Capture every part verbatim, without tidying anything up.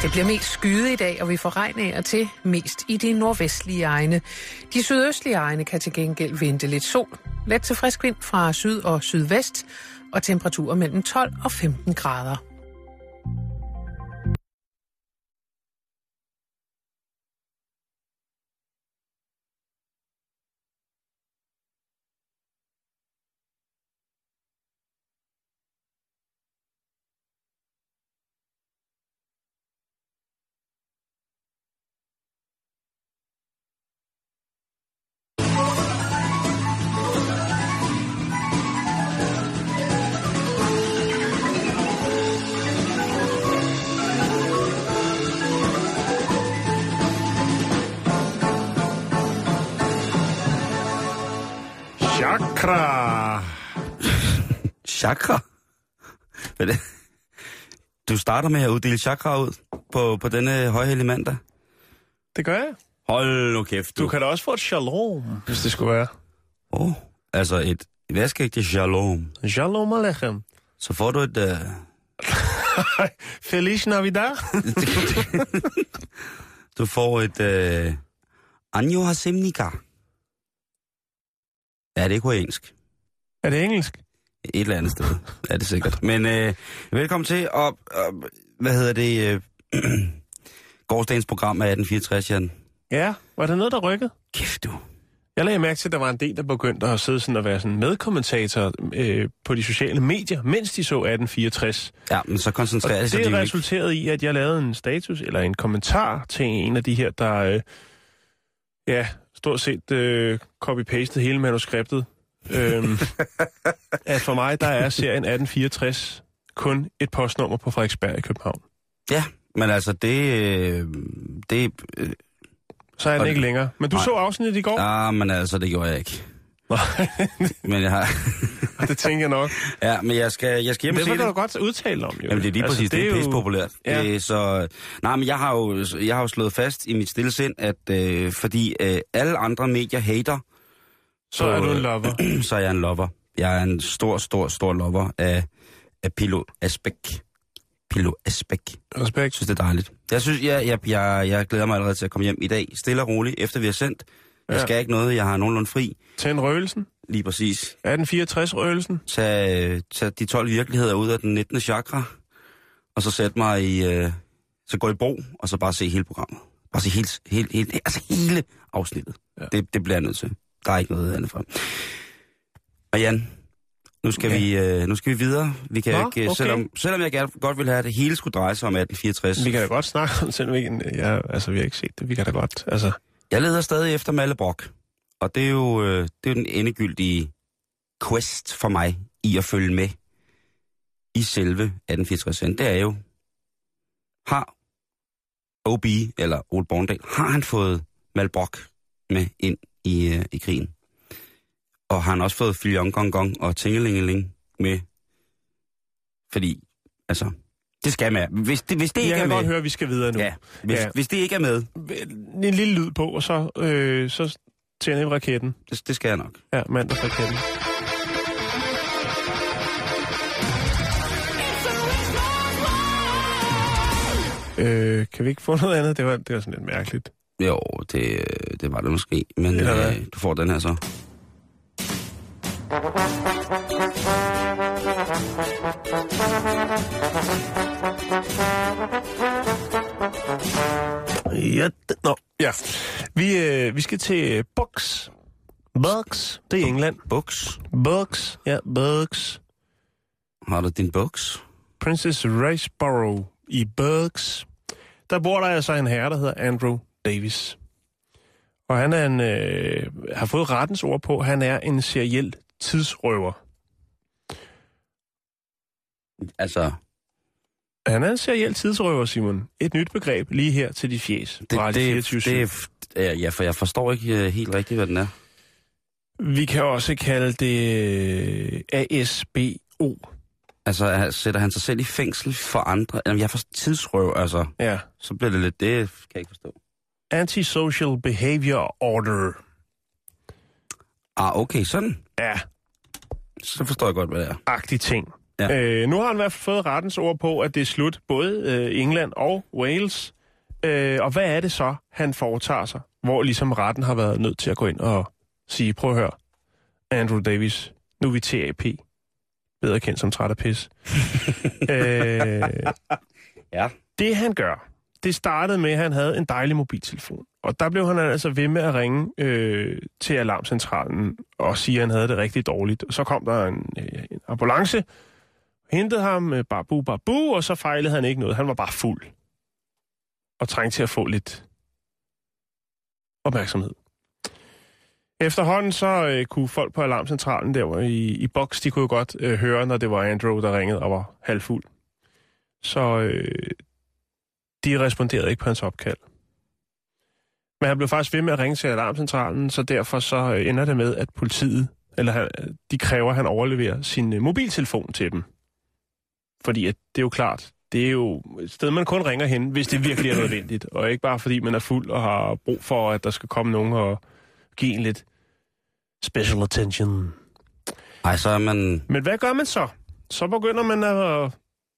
Det bliver mest skyet i dag, og vi får regn af og til mest i de nordvestlige egne. De sydøstlige egne kan til gengæld vente lidt sol. Let til frisk vind fra syd og sydvest, og temperaturer mellem tolv og femten grader. Chakra. Chakra? Hvad det? Du starter med at uddele chakra ud på, på denne højhellige mandag? Det gør jeg. Hold nu kæft, du. Du kan da også få et shalom, hvis det skulle være. Åh, oh, altså et vaskeægte shalom. Shalom aleichem. Så får du et... Uh... Feliz Navidad. Du får et... Uh... Anjo Hasemnika. Ja, det er koreansk. Er det engelsk? Et eller andet sted, er det sikkert. Men øh, velkommen til, og, og hvad hedder det, øh, gårdsdagens program af atten fireogtres, Jan. Ja, var der noget, der rykkede? Kæft du. Jeg lagde mærke til, at der var en del, der begyndte at sidde sådan og være sådan medkommentator øh, på de sociale medier, mens de så atten fireogtres. Ja, men så koncentrerer det sig. Det resulterede i, at jeg lavede en status, eller en kommentar til en af de her, der, øh, ja, stort set øh, copy-pastet hele manuskriptet. øhm, at for mig, der er serien atten fireogtres kun et postnummer på Frederiksberg i København. Ja, men altså det... Øh, det øh, så er den ikke længere. Men du nej. Så afsnittet i går? Ja, men altså, det gjorde jeg ikke. Men jeg har... det tænker jeg nok. Ja, men jeg skal, jeg skal hjem og se det. Det kan du godt udtale om, jo. Jamen, det er lige altså, præcis, det, det er jo pisse populært. Ja. Det, så, nej, men jeg har, jo, jeg har jo slået fast i mit stille sind, at øh, fordi øh, alle andre medier hater, så, så er du en lover. Så er jeg en lover. Jeg er en stor, stor, stor lover af, af Pilo Asbæk. Pilo Asbæk. Respekt. Jeg synes, det er dejligt. Jeg synes, jeg, jeg, jeg, jeg glæder mig allerede til at komme hjem i dag. Stille og roligt, efter vi har sendt. Jeg ja. skal ikke noget, jeg har nogenlunde fri. Tænd røgelsen. Lige præcis. atten fireogtres-røgelsen. Tag, tag de tolv virkeligheder ud af den nittende chakra, og så sæt mig i... Øh, så gå i bro, og så bare se hele programmet. Bare se helt, helt, helt, altså hele afsnittet. Ja. Det, det bliver jeg nødt til. Der er ikke noget andet for. Og Jan, nu skal, okay. vi, øh, nu skal vi videre. Vi kan Nå, ikke, okay. selvom, selvom jeg gerne, godt vil have, at det hele skulle dreje sig om atten fireogtres. Vi kan da godt snakke om, selvom vi ikke, ja, altså, vi har ikke set det. Vi kan da godt, altså... Jeg leder stadig efter Malle Brock, og det er jo, øh, det er jo den endegyldige quest for mig i at følge med i selve atten fireogtres. Det er jo, har O B, eller Ole Borndal, har han fået Malle Brock med ind i, øh, i krigen? Og har han også fået Filion Gong Gong og Tingelingeling med? Fordi, altså... Det skal med. Hvis det, hvis det ikke er med... Jeg kan godt høre, at vi skal videre nu. Ja, hvis, ja. hvis det ikke er med... En lille lyd på, og så, øh, så tænder vi raketten. Det, det skal jeg nok. Ja, mandagsraketten. Øh, kan vi ikke få noget andet? Det var, det var sådan lidt mærkeligt. Jo, det, det var det måske. Men øh, du får den her så. Ja, nå, ja. Vi, øh, vi skal til Bucks. Bucks, det er England. Bucks? Bucks, ja, Bucks. Har du din Bucks? Princess Raceborough i Bucks. Der bor der altså en herre, der hedder Andrew Davis. Og han er en, øh, har fået rettens ord på, han er en seriel tidsrøver. Altså... Han er en seriel tidsrøver, Simon. Et nyt begreb lige her til de fjes. Det, det, det, det, ja, for jeg forstår ikke helt rigtigt, hvad den er. Vi kan også kalde det A S B O. Altså, sætter han sig selv i fængsel for andre? Jamen, jeg får tidsrøv, altså. Ja. Så bliver det lidt, det kan jeg ikke forstå. Antisocial Behavior Order. Ah, okay, sådan. Ja. Så forstår jeg godt, hvad det er. Agtig ting. Ja. Øh, nu har han i hvert fald fået rettens ord på, at det er slut, både øh, England og Wales. Øh, og hvad er det så, han foretager sig? Hvor ligesom retten har været nødt til at gå ind og sige, prøv at høre, Andrew Davies, nu er vi T A P. Bedre kendt som træt af pis. øh, ja. Det han gør, det startede med, at han havde en dejlig mobiltelefon. Og der blev han altså ved med at ringe øh, til alarmcentralen og sige, at han havde det rigtig dårligt. Og så kom der en, øh, en ambulance, hentede ham, øh, babu, babu, og så fejlede han ikke noget. Han var bare fuld. Og trængte til at få lidt opmærksomhed. Efterhånden så øh, kunne folk på alarmcentralen der i, i boks, de kunne jo godt øh, høre, når det var Andrew, der ringede og var halvfuld. Så øh, de responderede ikke på hans opkald. Men han blev faktisk ved med at ringe til alarmcentralen, så derfor så ender det med, at politiet, eller han, de kræver, at han overleverer sin mobiltelefon til dem. Fordi at det er jo klart, det er jo et sted, man kun ringer hen, hvis det virkelig er nødvendigt. Og ikke bare fordi man er fuld og har brug for, at der skal komme nogen og give en lidt special attention. Ej, så er man... Men hvad gør man så? Så begynder man at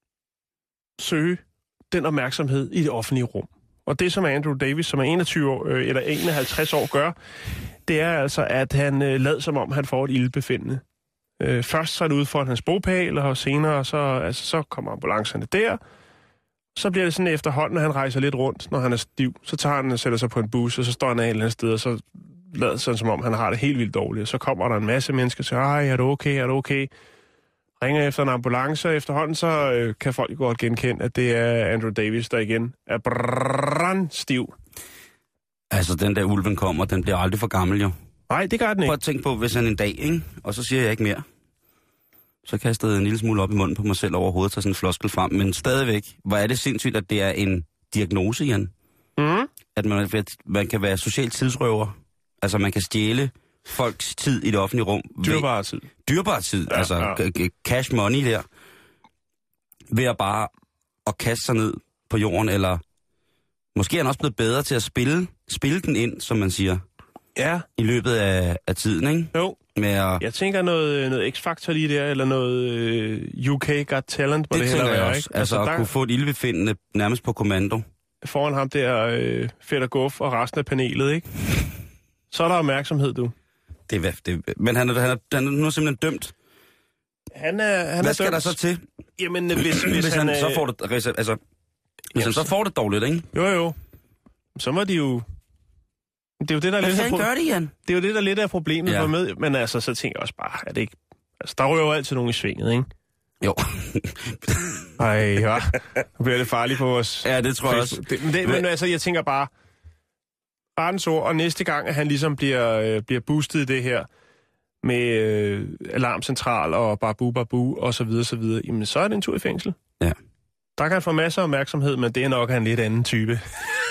søge den opmærksomhed i det offentlige rum. Og det, som Andrew Davies, som er enogtyve år, øh, eller enoghalvtreds år, gør, det er altså, at han øh, lader som om, han får et ildbefindende. Øh, først så er det ude for hans bopæl, og senere så, altså, så kommer ambulancerne der. Så bliver det sådan efterhånden, at han rejser lidt rundt, når han er stiv. Så tager han og sætter sig på en bus, og så står han af et eller andet sted, og så lader sådan som om, han har det helt vildt dårligt. Og så kommer der en masse mennesker og siger, ej, er du okay, er du okay? Ringer efter en ambulance, og efterhånden så øh, kan folk godt genkende, at det er Andrew Davies, der igen er brandstiv. Altså, den der ulven kommer, den bliver aldrig for gammel, jo. Nej, det gør den ikke. Prøv at tænke på, hvis han en dag, ikke? Og så siger jeg ikke mere. Så kan jeg stadig en lille smule op i munden på mig selv overhovedet, tage sådan en floskel frem. Men stadigvæk, hvor er det sindssygt, at det er en diagnose, Jan? Mm. At man, at man kan være social tidsrøver. Altså, man kan stjæle folks tid i det offentlige rum. Dyrbar tid. Dyrbar tid, ja, altså ja. Cash money der. Ved at bare at kaste sig ned på jorden, eller måske er han også blevet bedre til at spille, spille den ind, som man siger. Ja. I løbet af, af tiden, ikke? Jo. Med at... Jeg tænker noget, noget X-Factor lige der, eller noget U K Got Talent, hvor det, det heller være, ikke? Altså, altså at der... kunne få et ildbefindende nærmest på kommando. Foran ham der, øh, Fætter Guf og resten af panelet, ikke? Så er der opmærksomhed, du. Det er, det er, men han er, han, er, han er nu simpelthen dømt. Han er, han Hvad er skal dømt. der så til? Jamen, hvis, hvis, hvis han, han så får det, altså, hvis jamen, han så får det dårligt, ikke? Jo, jo. Så må de jo... Det er jo det, der Hvad lidt fanden gør det, Jan? Det er jo det, der lidt er problemet ja. med. Men altså, så tænker jeg også bare, er det ikke... Altså, der rører jo altid nogen i svinget, ikke? Jo. Ej, ja. Nu bliver det farligt på vores... Ja, det tror jeg også. Det, men, det, men altså, jeg tænker bare... Rettens ord, og næste gang, at han ligesom bliver, øh, bliver boostet i det her, med øh, alarmcentral og babu babu og så videre, så videre, jamen så er det en tur i fængsel. Ja. Der kan han få masser af opmærksomhed, men det er nok en lidt anden type.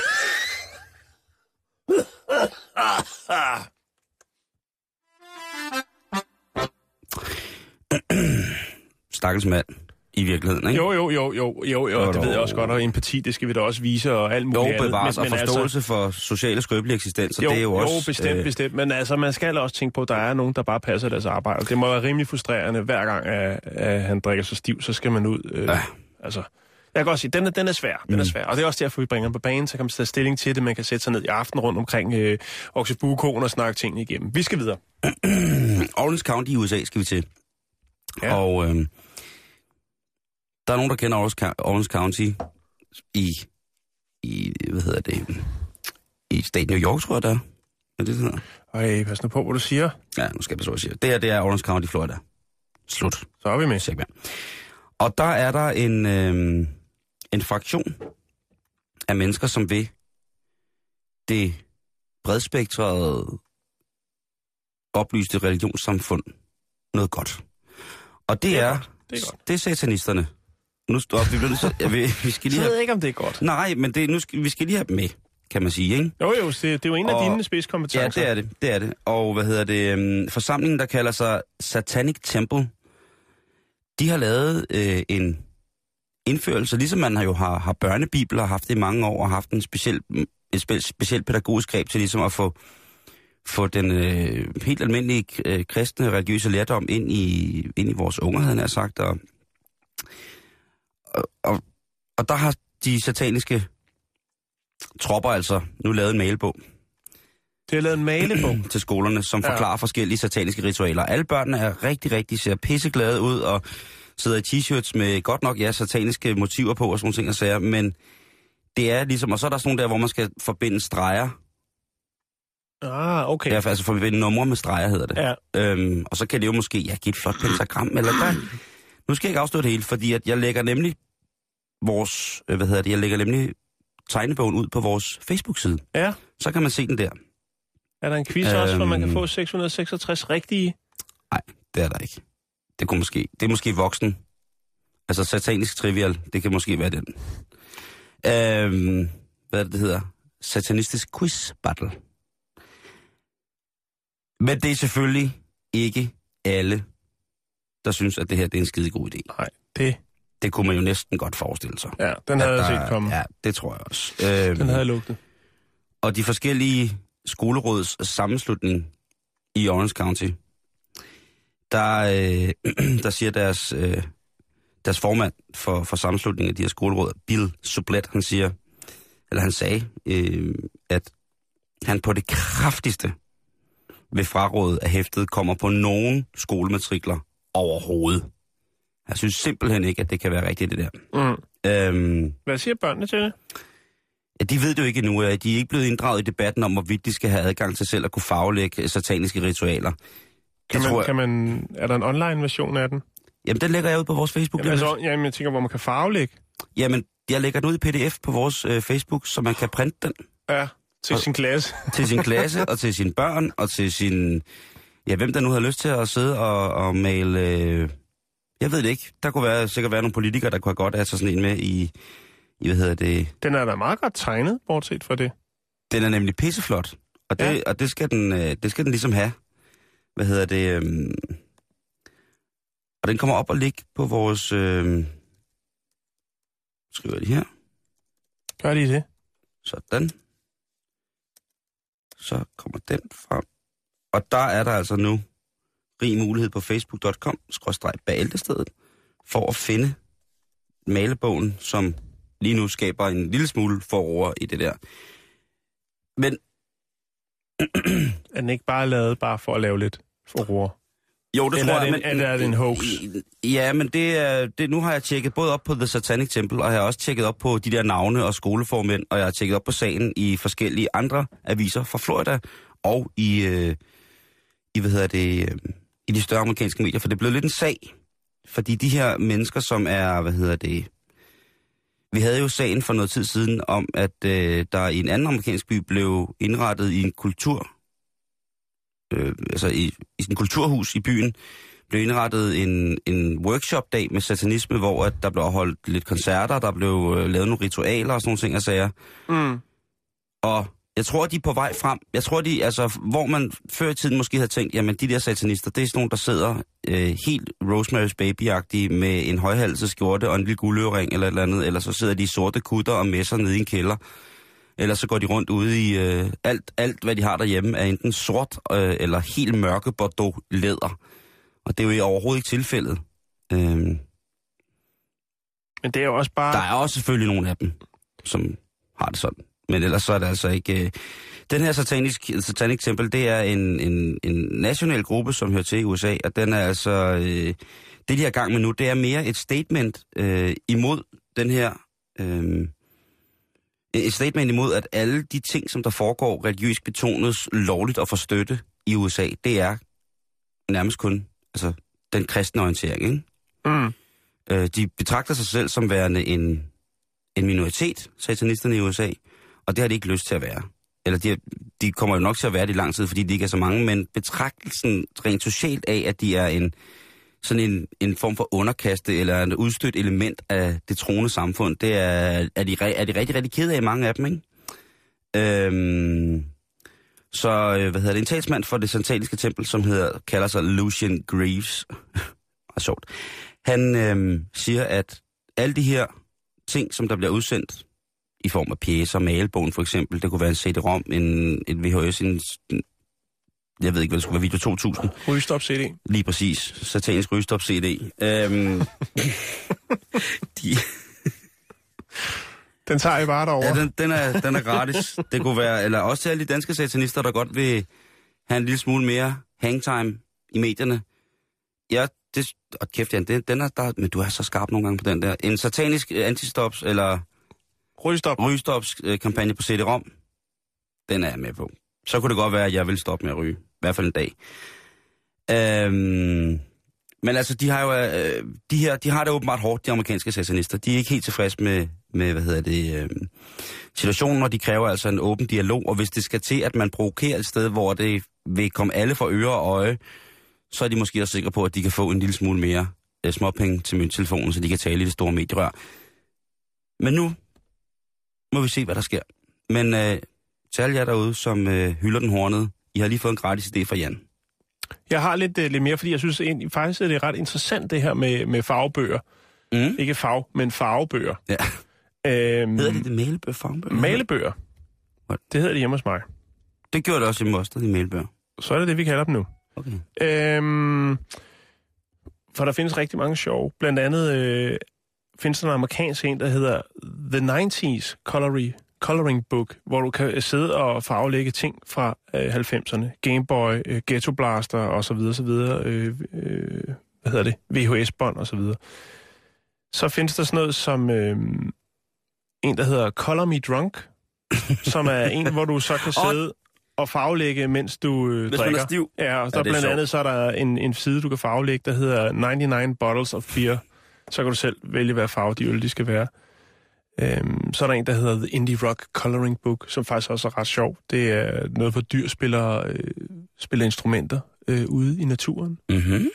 Stakkels mand. I virkeligheden, ikke? Jo, jo, jo, jo, jo, jo, det ved jeg også godt, og empati, det skal vi da også vise, og alt muligt andet. Jo, bevares, og forståelse altså, for sociale skrøbelige eksistenser, jo, det er jo, jo også... Jo, bestemt, øh... bestemt, men altså, man skal også tænke på, at der er nogen, der bare passer deres arbejde. Det må være rimelig frustrerende, hver gang, at, at han drikker sig stiv, så skal man ud. Øh, ja. Altså, jeg kan godt sige, den er, den er svær, den mm. er svær, og det er også derfor, vi bringer på banen, så kan man tage stilling til det, man kan sætte sig ned i aften rundt omkring øh, Oxybukoen og snakke tingene igennem. Vi skal videre. Orange County i U S A skal vi til. Ja. Og... Øh... Der er nogen, der kender Orange County i, i, hvad hedder det, i staten New York, tror jeg, der er. Hvad det hedder? Ej, pas nu på, hvad du siger. Ja, nu skal jeg passe, hvad jeg siger. Det her, det er Orange County, Florida. Slut. Så er vi med. Og der er der en, øh, en fraktion af mennesker, som vil det bredspektrede, oplyste religionssamfund noget godt. Og det, det er... er Det er, det er satanisterne. Nu stop, vi, så, ja, vi, vi skal lige så ved jeg have... ikke, om det er godt. Nej, men det, nu skal, vi skal lige have dem med, kan man sige, ikke? Jo, jo, det, det er jo en af og, dine spidskompetencer. Ja, det er det, det er det. Og hvad hedder det? Um, forsamlingen, der kalder sig Satanic Temple, de har lavet øh, en indførelse, ligesom man har jo har, har børnebibler, har haft det i mange år, og haft en speciel, et spe, speciel pædagogisk greb til ligesom at få, få den øh, helt almindelige øh, kristne religiøse lærdom ind i, ind i vores unger, havde jeg sagt, og og, og, og der har de sataniske tropper altså nu lavet en malebog. Det har lavet en malebog til skolerne, som ja. forklarer forskellige sataniske ritualer. Alle børnene er rigtig, rigtig, ser pisseglade ud og sidder i t-shirts med godt nok, ja, sataniske motiver på og sådan nogle ting og sager, men det er ligesom, og så er der sådan nogle der, hvor man skal forbinde streger. Ah, okay. Ja, altså forbinde numre med streger hedder det. Ja. Øhm, og så kan det jo måske, ja, give et flot pentagram, eller der. Nu skal jeg ikke afstå det hele, fordi at jeg lægger nemlig vores, hvad hedder det, jeg lægger nemlig tegnebogen ud på vores Facebook-side. Ja. Så kan man se den der. Er der en quiz øhm, også, hvor man kan få seks hundrede og seksogtres rigtige? Nej, det er der ikke. Det kunne måske, det er måske voksen. Altså satanisk trivial, det kan måske være den. Øhm, hvad det, det hedder? Satanistisk quiz battle. Men det er selvfølgelig ikke alle, der synes, at det her det er en skide god idé. Nej, det... Det kunne man jo næsten godt forestille sig. Ja, den havde jeg set komme. Ja, det tror jeg også. Øhm, den havde jeg lugtet. Og de forskellige skoleråds sammenslutning i Orange County, der, øh, der siger deres, øh, deres formand for, for sammenslutningen af de her skoleråd, Bill Sublett, han siger, eller han sagde, øh, at han på det kraftigste ved frarådet af hæftet kommer på nogen skolematrikler overhovedet. Jeg synes simpelthen ikke, at det kan være rigtigt, det der. Mm. Øhm, Hvad siger børnene til det? Ja, de ved det jo ikke endnu. De er ikke blevet inddraget i debatten om, hvorvidt de skal have adgang til selv at kunne farvelægge sataniske ritualer. Kan man, jeg... kan man, er der en online version af den? Jamen, den lægger jeg ud på vores Facebook. Jamen, altså, jamen jeg tænker, hvor man kan farvelægge. Jamen, jeg lægger den ud i pdf på vores øh, Facebook, så man kan printe den. Ja, til og, sin klasse. Til sin klasse, og til sine børn, og til sin... Ja, hvem der nu har lyst til at sidde og, og male... Øh, jeg ved det ikke. Der kunne være, sikkert være nogle politikere, der kunne have godt af sig sådan en med i... I, hvad hedder det? Den er da meget godt tegnet, bortset fra det. Den er nemlig pisseflot, og det, ja. og det, skal den, øh, det skal den ligesom have. Hvad hedder det? Øh, og den kommer op og ligge på vores... Øh, skriver de her. Gør de det? Sådan. Så kommer den frem. Og der er der altså nu rig mulighed på facebook punktum com skråstreg bagæltestedet for at finde malebogen, som lige nu skaber en lille smule forover i det der. Men... er den ikke bare lavet bare for at lave lidt forover? Jo, det eller tror jeg, men... Eller er det en hoax? Ja, men det er... Det, nu har jeg tjekket både op på The Satanic Temple, og jeg har også tjekket op på de der navne og skoleformænd, og jeg har tjekket op på sagen i forskellige andre aviser fra Florida, og i... Øh, i hvad hedder det... Øh, i de større amerikanske medier, for det er blevet lidt en sag. Fordi de her mennesker, som er... Hvad hedder det... Vi havde jo sagen for noget tid siden om, at øh, der i en anden amerikansk by blev indrettet i en kultur, øh, altså i, i en kulturhus i byen, blev indrettet en, en workshop-dag med satanisme, hvor at der blev holdt lidt koncerter, der blev øh, lavet nogle ritualer og sådan nogle ting og sager. Mm. Og jeg tror, de er på vej frem. Jeg tror, de, altså, hvor man før i tiden måske havde tænkt, jamen de der satanister, det er sådan nogle, der sidder øh, helt Rosemary's Baby-agtige med en højhalset skjorte og en lille guldørering eller et eller andet, eller så sidder de i sorte kutter og messer nede i en kælder. Eller så går de rundt ude i øh, alt, alt, hvad de har derhjemme, er enten sort øh, eller helt mørke bordeaux læder. Og det er jo overhovedet ikke tilfældet. Øhm, Men det er jo også bare... Der er også selvfølgelig nogle af dem, som har det sådan. Men ellers så er det altså ikke... Øh... Den her satanisk, Satanic Temple, det er en, en, en national gruppe, som hører til i U S A, og den er altså... Øh... Det, de har gang med nu, det er mere et statement øh, imod den her... Øh... Et statement imod, at alle de ting, som der foregår religiøst betonet lovligt og for støtte i U S A, det er nærmest kun altså, den kristne orientering, ikke? Mm. Øh, de betragter sig selv som værende en, en minoritet, satanisterne i U S A, og det har de ikke lyst til at være. Eller de, de kommer jo nok til at være det i lang tid, fordi de ikke er så mange, men betragtelsen rent socialt af, at de er en sådan en, en form for underkaste eller en udstødt element af det troende samfund, det er, er, de, er de rigtig, rigtig kede af, mange af dem, ikke? Øhm, så, hvad hedder det, en talsmand for det sataniske tempel, som hedder, kalder sig Lucian Greaves, er sjovt, han øhm, siger, at alle de her ting, som der bliver udsendt i form af pjæser, malebogen for eksempel, det kunne være en C D-rom, en, en V H S, en, jeg ved ikke, hvad det skulle være, video to tusind. Rygestop-C D. Lige præcis. Satanisk rygestop-C D. Øhm, de, Den tager I bare derovre. Ja, den, den, er, den er gratis. Det kunne være, eller også til alle de danske satanister, der godt vil have en lille smule mere hangtime i medierne. Ja, det, og kæft, Jan, den, den er der, men du er så skarp nogle gange på den der. En satanisk antistops, eller Rygestop. rygestops kampagne på C D-rom, den er jeg med på. Så kunne det godt være, at jeg vil stoppe med at ryge. I hvert fald en dag. Øhm, men altså, de har jo, øh, de her, de har det åbenbart hårdt, de amerikanske satanister. De er ikke helt tilfredse med, med hvad hedder det, øh, situationen, og de kræver altså en åben dialog. Og hvis det skal til, at man provokerer et sted, hvor det vil komme alle for øre og øje, så er de måske også sikre på, at de kan få en lille smule mere øh, småpenge til mønttelefonen, så de kan tale i det store medierør. Men nu må vi se, hvad der sker. Men øh, til alle jer derude, som øh, hylder den hornede, I har lige fået en gratis idé fra Jan. Jeg har lidt, lidt mere, fordi jeg synes egentlig, faktisk er det ret interessant, det her med, med farvebøger. Mm. Ikke fag, men farvebøger. Ja. Øhm, hedder det det malebøger, farvebøger? Malebøger. What? Det hedder det hjemme hos mig. Det gjorde det også hjemme hos dig, de malebøger. Så er det det, vi kalder dem nu. Okay. Øhm, for der findes rigtig mange sjove. Blandt andet øh, findes der en amerikansk en, der hedder The nineties Coloring, Coloring Book, hvor du kan sidde og farvelægge ting fra øh, halvfemserne. Game Boy, øh, Ghetto Blaster osv. osv. Øh, øh, hvad hedder det? V H S-bånd osv. Så, så findes der sådan noget som øh, en, der hedder Color Me Drunk, som er en, hvor du så kan sidde og farvelægge, mens du øh, Hvis drikker. man er stiv. Ja, og der ja, blandt andet så er der en, en side, du kan farvelægge, der hedder nioghalvfems Bottles of Beer. Så kan du selv vælge, hvad farve de øl, de skal være. Øhm, så er der en, der hedder The Indie Rock Coloring Book, som faktisk også er ret sjov. Det er noget, hvor dyr spiller, øh, spiller instrumenter øh, ude i naturen. Mm-hmm.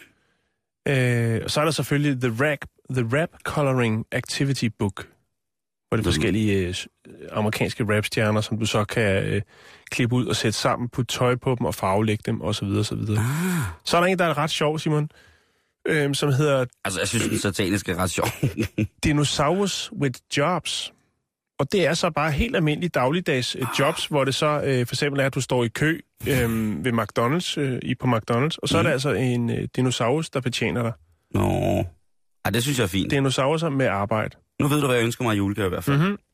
Øh, og så er der selvfølgelig The Rap, The Rap Coloring Activity Book, hvor det er forskellige øh, amerikanske rapstjerner, som du så kan øh, klippe ud og sætte sammen, putte tøj på dem og farvelægge dem osv. osv. Ah. Så er der en, der er ret sjov, Simon, øh, som hedder... Altså, jeg synes, den sataniske er ret sjov. Dinosaurus with Jobs. Og det er så bare helt almindelige dagligdags øh, jobs, hvor det så øh, for eksempel er, at du står i kø øh, ved McDonald's, øh, i på McDonald's, og så mm. er der altså en øh, dinosaurus, der betjener dig. Nå, ej, det synes jeg er fint. Dinosauruser med arbejde. Nu ved du, hvad jeg ønsker mig i julegave i hvert fald. Mm-hmm.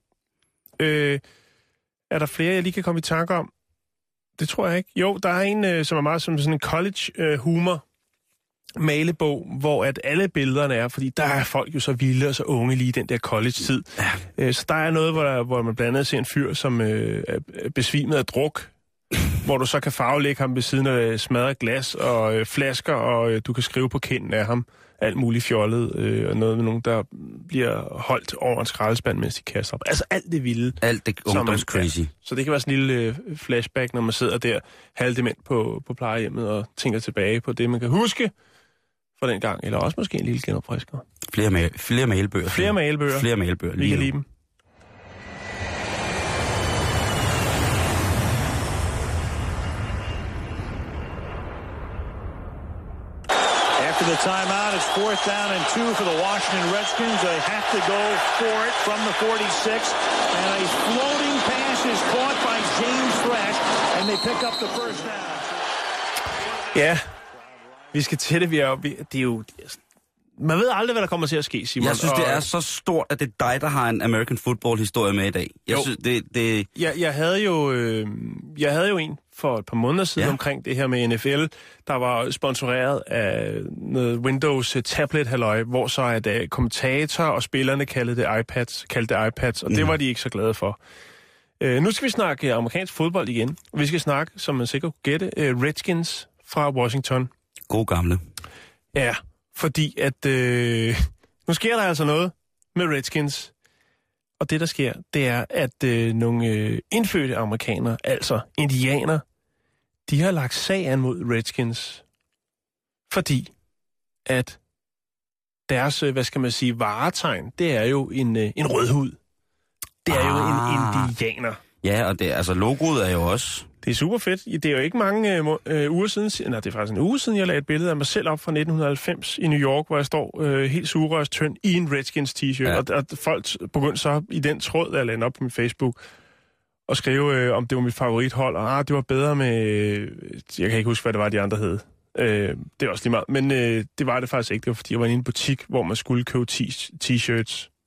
Øh, er der flere, jeg lige kan komme i tanke om? Det tror jeg ikke. Jo, der er en, øh, som er meget som sådan en college-humor. Øh, malebog, hvor at alle billederne er, fordi der er folk jo så vilde og så unge lige i den der college-tid. Ja. Så der er noget, hvor, der, hvor man blandt andet ser en fyr, som øh, er besvimet af druk, hvor du så kan farvelægge ham ved siden af smadret glas og øh, flasker, og øh, du kan skrive på kinden af ham alt muligt fjollet, øh, og noget med nogen, der bliver holdt over en skraldespand, mens de kaster op. Altså alt det vilde. Alt det ungdoms crazy. Ja. Så det kan være sådan en lille øh, flashback, når man sidder der halvdement på, på plejehjemmet og tænker tilbage på det, man kan huske for den gang, eller også måske en lille genopfrisker. Flere, ma- flere malebøger. Flere malebøger. Flere malebøger. Vi kan lide dem. After the timeout, it's fourth down and two for the Washington Redskins. They have to go for it from the forty-six, and a floating pass is caught by James Thrash, and they pick up the first down. Ja. Vi skal til det, vi er, vi, det er jo... Man ved aldrig, hvad der kommer til at ske, Simon. Jeg synes, og... det er så stort, at det er dig, der har en American football-historie med i dag. Jeg jo. synes, det... det... Jeg, jeg, havde jo, øh, jeg havde jo en for et par måneder siden ja. omkring det her med N F L, der var sponsoreret af noget Windows tablet-halløj, hvor så at uh, kommentator og spillerne kaldte det iPads, kaldte det iPads, og mm. det var de ikke så glade for. Uh, nu skal vi snakke amerikansk fodbold igen. Vi skal snakke, som man sikkert kunne gætte, uh, Redskins fra Washington. God gamle. Ja, fordi at øh, nu sker der altså noget med Redskins. Og det, der sker, det er, at øh, nogle øh, indfødte amerikanere, altså indianer, de har lagt sag an mod Redskins. Fordi at deres, øh, hvad skal man sige, varetegn, det er jo en, øh, en rødhud. Det er ah. jo en indianer. Ja, og det, altså logoet er jo også... Det er super fedt. Det er jo ikke mange øh, uger siden, nej, det er faktisk en uge siden, jeg lagde et billede af mig selv op fra nitten halvfems i New York, hvor jeg står øh, helt sugerørs tynd i en Redskins t-shirt. Ja. Og, og folk begyndte så i den tråd, der jeg lagde op på min Facebook, og skrive, øh, om det var mit favorithold, og ah, det var bedre med... Øh, jeg kan ikke huske, hvad det var, de andre hed. Øh, det er også lige meget. Men øh, det var det faktisk ikke. Det var, fordi jeg var inde i en butik, hvor man skulle købe t- t-shirts.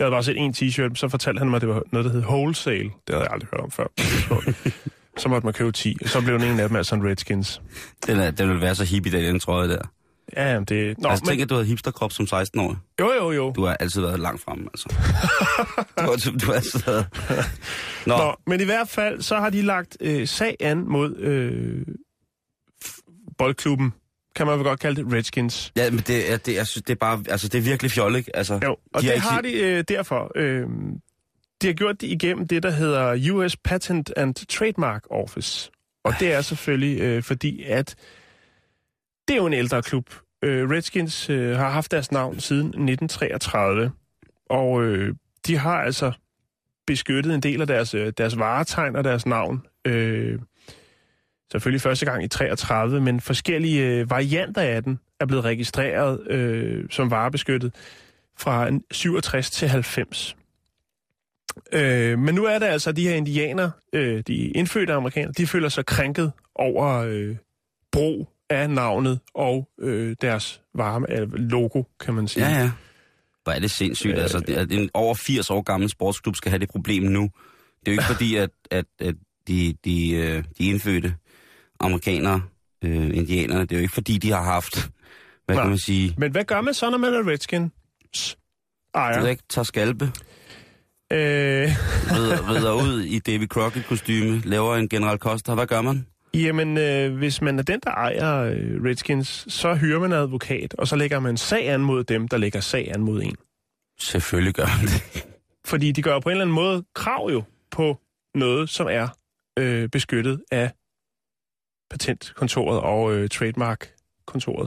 Jeg havde bare set en t-shirt, så fortalte han mig, at det var noget, der hed wholesale. Det havde jeg aldrig hørt om før. Så måtte man købe ti, og så blev den en af dem altså en Redskins. Den, er, den vil være så hippie, den trøje der. Ja, det... Nå, altså, men... tænk, at du havde hipsterkrop som seksten-årig. Jo, jo, jo. Du har altid været langt fremme, altså. du, har, du har altid været... Nå. Nå, men i hvert fald, så har de lagt øh, sag an mod øh, boldklubben. Kan man vel godt kalde det Redskins. Ja, men det er, det, jeg synes, det er bare... Altså, det er virkelig fjollet, ikke? Altså, jo, og de det ikke... har de øh, derfor. Øh, de har gjort det igennem det, der hedder U S Patent and Trademark Office. Og det er selvfølgelig øh, fordi, at det er jo en ældre klub. Øh, Redskins øh, har haft deres navn siden nitten treogtredive, og øh, de har altså beskyttet en del af deres, øh, deres varetegn og deres navn. Øh, selvfølgelig første gang i treogtredive, men forskellige øh, varianter af den er blevet registreret øh, som varebeskyttet fra syvogtres til halvfems. Øh, men nu er der altså de her indianer, øh, de indfødte amerikanere, de føler sig krænket over øh, brug af navnet og øh, deres varme, øh, logo, kan man sige. Ja, ja. Hvor er det sindssygt. Øh, altså, det er en over firs år gammel sportsklub skal have det problem nu. Det er jo ikke fordi, at, at, at de, de, de indfødte amerikanere, øh, indianerne, det er jo ikke fordi, de har haft, hvad Nej. kan man sige... Men hvad gør man så, når man er Redskins ejer? Det er ikke tager skalpe. Øh... rider, rider ud i Davy Crockett-kostyme, laver en General Costa. Hvad gør man? Jamen, øh, hvis man er den, der ejer øh, Redskins, så hyrer man en advokat, og så lægger man sag an mod dem, der lægger sag an mod en. Selvfølgelig gør man det. Fordi de gør på en eller anden måde krav jo på noget, som er øh, beskyttet af patentkontoret og øh, trademark-kontoret.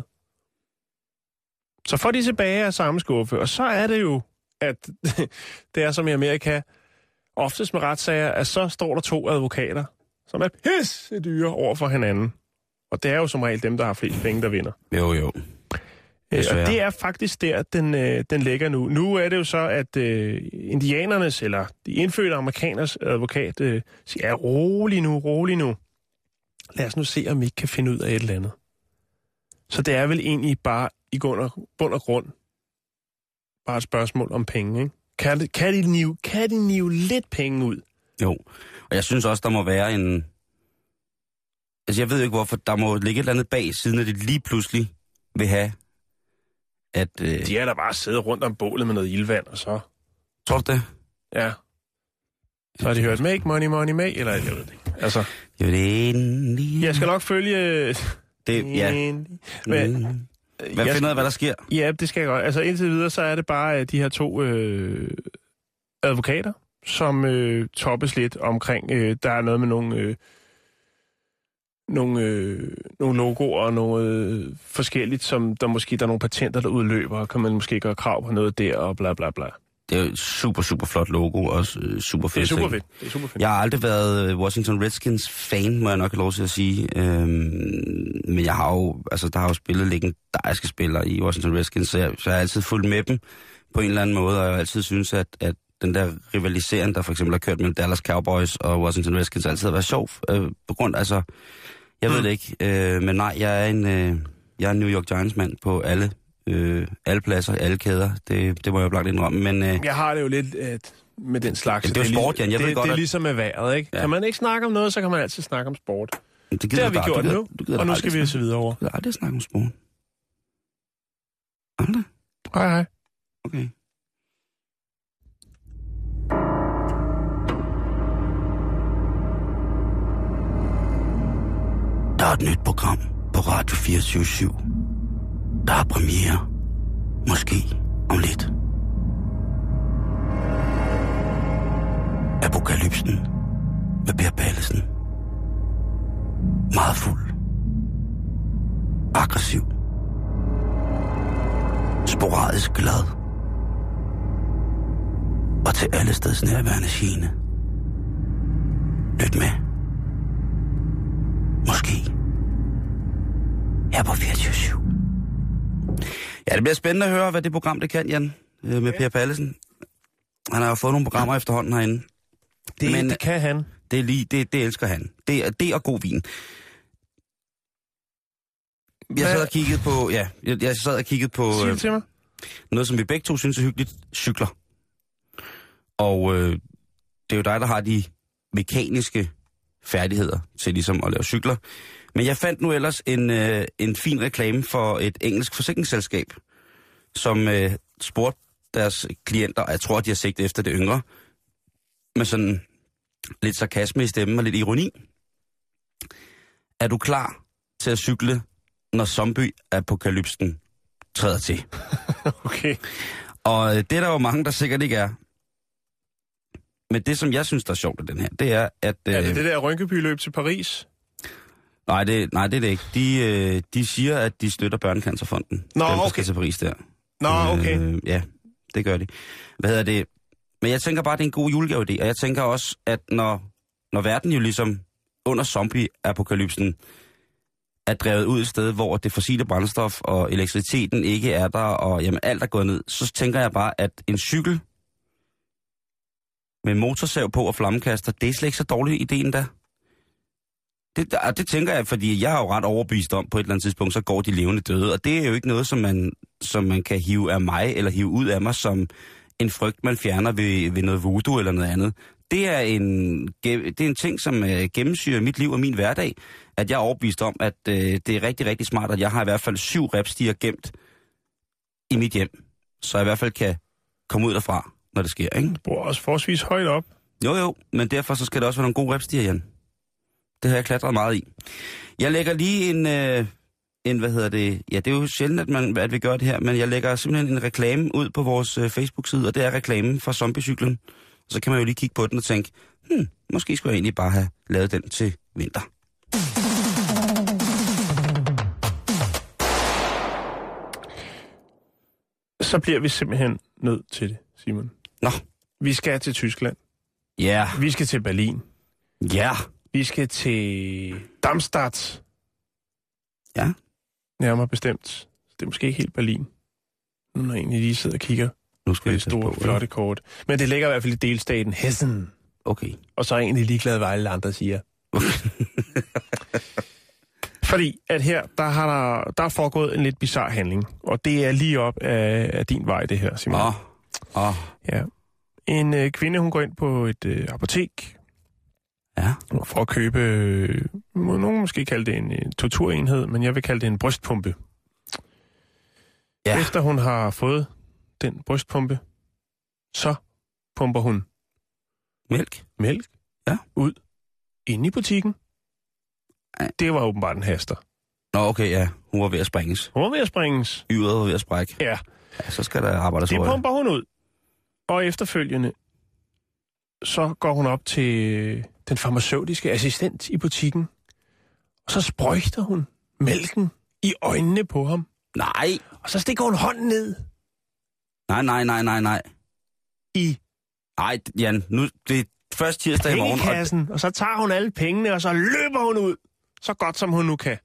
Så får de tilbage af samme skuffe, og så er det jo, at det er som i Amerika, oftest med retssager, at så står der to advokater, som er pisse dyre over for hinanden. Og det er jo som regel dem, der har flest penge, der vinder. Jo, jo. Øh, og det er faktisk der, den, øh, den ligger nu. Nu er det jo så, at øh, indianernes, eller de indfødte amerikaners advokat, øh, siger, ja, rolig nu, rolig nu. Lad os nu se, om vi ikke kan finde ud af et eller andet. Så det er vel egentlig bare i bund og, bund og grund bare et spørgsmål om penge, ikke? Kan, det, kan, de nive, kan de nive lidt penge ud? Jo, og jeg synes også, der må være en... Altså, jeg ved ikke, hvorfor der må ligge et eller andet bag, siden at de lige pludselig vil have, at... Øh... De er der bare siddet rundt om bålet med noget ildvand, og så... Tror du det? Ja. Så har de hørt, make money, money, make, eller jeg ved det ikke. Altså... Jo, det er... Jeg skal nok følge... Det, ja. Men... Hvad finder ud af, hvad der sker? Ja, det skal jeg godt. Altså indtil videre, så er det bare de her to øh, advokater, som øh, toppes lidt omkring, øh, der er noget med nogle, øh, nogle, øh, nogle logoer og noget forskelligt, som der måske der er nogle patenter, der udløber, og kan man måske gøre krav på noget der, og bla bla bla. Det er jo et super, super flot logo, og også øh, super fedt. Det er super fedt. Det er super fedt. Jeg har aldrig været Washington Redskins fan, må jeg nok have lov til at sige. Øhm, men jeg har jo, altså der har jo spillet legendariske spillere i Washington Redskins, så jeg, så jeg har altid fulgt med dem på en eller anden måde, og jeg har altid synes, at, at den der rivalisering, der for eksempel har kørt mellem Dallas Cowboys og Washington Redskins, altid har været sjov. Øh, på grund, altså, jeg ved det ikke, øh, men nej, jeg er en, øh, jeg er en New York Giants-mand på alle Øh, alle pladser, alle kæder, det, det må jeg jo blankt indrømme, men... Øh, jeg har det jo lidt øh, med den slags. Det er jo sport, Jan, jeg det, ved godt, det er at... ligesom med vejret, ikke? Ja. Kan man ikke snakke om noget, så kan man altid snakke om sport. Det, det har vi der, gjort gider, nu, og nu skal vi se videre over. Du gider aldrig snakke om sport. Aldrig? Hej, hej. Okay. Der er et nyt program på Radio fireogtyve syv. Der er premiere. Måske om lidt. Apokalypsen med Per Pallesen. Meget fuld. Aggressiv. Sporadisk glad. Og til alle steds nærværende gene. Lyt med. Måske. Her på fireogtyve syv. Ja, det bliver spændende at høre, hvad det program det kan, Jan, med okay. Per Pallesen. Han har jo fået nogle programmer efterhånden herinde. Det, Men, det kan han. Det, er lige, det, det elsker han. Det er det og god vin. Jeg sad og kiggede på, ja, jeg, jeg sad og kiggede på Sig det til mig. Noget, som vi begge to synes er hyggeligt, cykler. Og øh, det er jo dig, der har de mekaniske færdigheder til ligesom at lave cykler. Men jeg fandt nu ellers en, øh, en fin reklame for et engelsk forsikringsselskab, som øh, spurgte deres klienter, og jeg tror, de har sigtet efter det yngre, med sådan lidt sarkasme i stemmen og lidt ironi. Er du klar til at cykle, når zombie-apokalypsen træder til? Okay. Og det er der jo mange, der sikkert ikke er. Men det, som jeg synes, der er sjovt af den her, det er, at... Er det øh, det der Rynkeby-løb til Paris? Nej, det, nej, det er det ikke. De, øh, de siger, at de støtter Børnecancerfonden. Nå, dem, der okay. skal til Paris der. Nå, okay. Øh, ja, det gør de. Hvad hedder det? Men jeg tænker bare, det er en god julegave-idé. Og jeg tænker også, at når, når verden jo ligesom under zombie-apokalypsen er drevet ud et sted, hvor det fossile brændstof og elektriciteten ikke er der, og jamen, alt er gået ned, så tænker jeg bare, at en cykel med motorsav på og flammekaster, det er slet ikke så dårlig ideen der. Det, det tænker jeg, fordi jeg er jo ret overbevist om, på et eller andet tidspunkt, så går de levende døde. Og det er jo ikke noget, som man, som man kan hive af mig, eller hive ud af mig, som en frygt, man fjerner ved, ved noget voodoo eller noget andet. Det er en, det er en ting, som uh, gennemsyrer mit liv og min hverdag, at jeg er overbevist om, at uh, det er rigtig, rigtig smart, at jeg har i hvert fald syv repstiger gemt i mit hjem, så jeg i hvert fald kan komme ud derfra, når det sker, ikke? Du bor også forholdsvis højt op. Jo, jo, men derfor så skal det også være nogle gode repstiger, Jan. Det har jeg klatret meget i. Jeg lægger lige en, øh, en, hvad hedder det, ja, det er jo sjældent, at, man, at vi gør det her, men jeg lægger simpelthen en reklame ud på vores øh, Facebook-side, og det er reklamen for zombiecyklen. Så kan man jo lige kigge på den og tænke, hmm, måske skulle jeg egentlig bare have lavet den til vinter. Så bliver vi simpelthen nødt til det, Simon. Nå. Vi skal til Tyskland. Ja. Yeah. Vi skal til Berlin. Ja. Yeah. Vi skal til Darmstadt. Ja. Nærmere bestemt. Det er måske ikke helt Berlin. Nu når jeg egentlig lige sidder og kigger nu skal på det store, på, flotte kort. Men det ligger i hvert fald i delstaten Hessen. Okay. Og så er jeg egentlig ligeglad, hvad alle andre siger. Fordi at her, der har der, der er foregået en lidt bizarre handling. Og det er lige op af, af din vej, det her, Simon. Åh. Oh. Oh. Ja. En øh, kvinde, hun går ind på et øh, apotek. Ja. For at købe, øh, må nogen måske kalde det en øh, torturenhed, men jeg vil kalde det en brystpumpe. Ja. Efter hun har fået den brystpumpe, så pumper hun mælk, mælk ja. ud inde i butikken. Ja. Det var åbenbart en haster. Nå, okay, ja. Hun var ved at sprænges. Hun var ved at sprænges. Yret var ved at sprække. Ja. Ja, så skal der arbejdes det pumper hun ud. Og efterfølgende, så går hun op til den farmaceutiske assistent i butikken, og så sprøjter hun mælken i øjnene på ham. Nej. Og så stikker hun hånden ned. Nej, nej, nej, nej, nej. I? Nej, Jan, nu det er først tirsdag i morgen. Pengekassen, og... og så tager hun alle pengene, og så løber hun ud. Så godt som hun nu kan.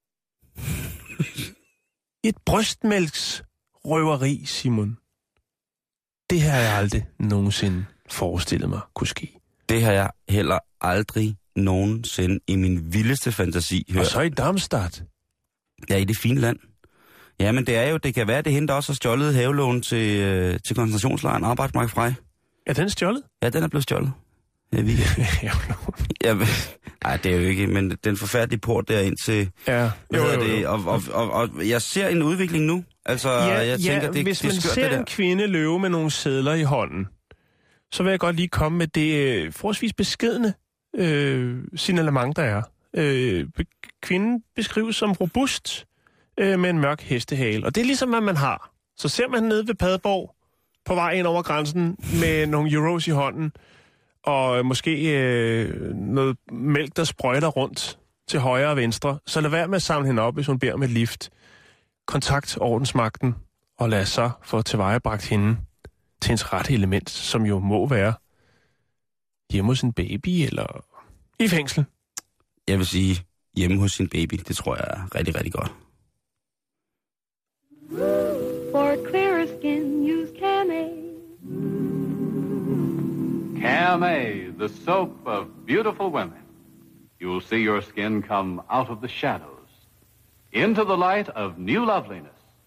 Et brystmælksrøveri, Simon. Det har jeg aldrig nogensinde forestillet mig kunne ske. Det har jeg heller aldrig nogensinde i min vildeste fantasi hørt. Og så i Darmstadt. Ja, i det fine land. Ja, men det er jo, det kan være, det hende, der også har stjålet havelån til, øh, til koncentrationslejren Arbejdsmark Frej. Er den stjålet? Ja, den er blevet stjålet. Ja, vi... ja, men... Nej, det er jo ikke, men den forfærdelige port derind til... Ja, jo, jo, jo. Det, og, og, og, og jeg ser en udvikling nu. Altså, ja, jeg tænker, ja, det, hvis det er man skørt, ser det der. en kvinde løbe med nogle sedler i hånden, så vil jeg godt lige komme med det øh, forholdsvis beskedne øh, signalement, der er. Øh, be- kvinden beskrives som robust øh, med en mørk hestehale, og det er ligesom, hvad man har. Så ser man nede ved Padborg på vej ind over grænsen med nogle euros i hånden, og måske øh, noget mælk, der sprøjter rundt til højre og venstre, så lad være med at samle hende op, hvis hun beder om et lift. Kontakt ordensmagten, og lad os så få tilvejebragt hende til hendes rette element, som jo må være hjemme hos en baby eller i fængsel. Jeg vil sige hjemme hos sin baby. Det tror jeg er rigtig, rigtig godt. For clearer skin, use Camay. Camay, the soap of beautiful women. You'll see your skin come out of the shadows into the light of new loveliness.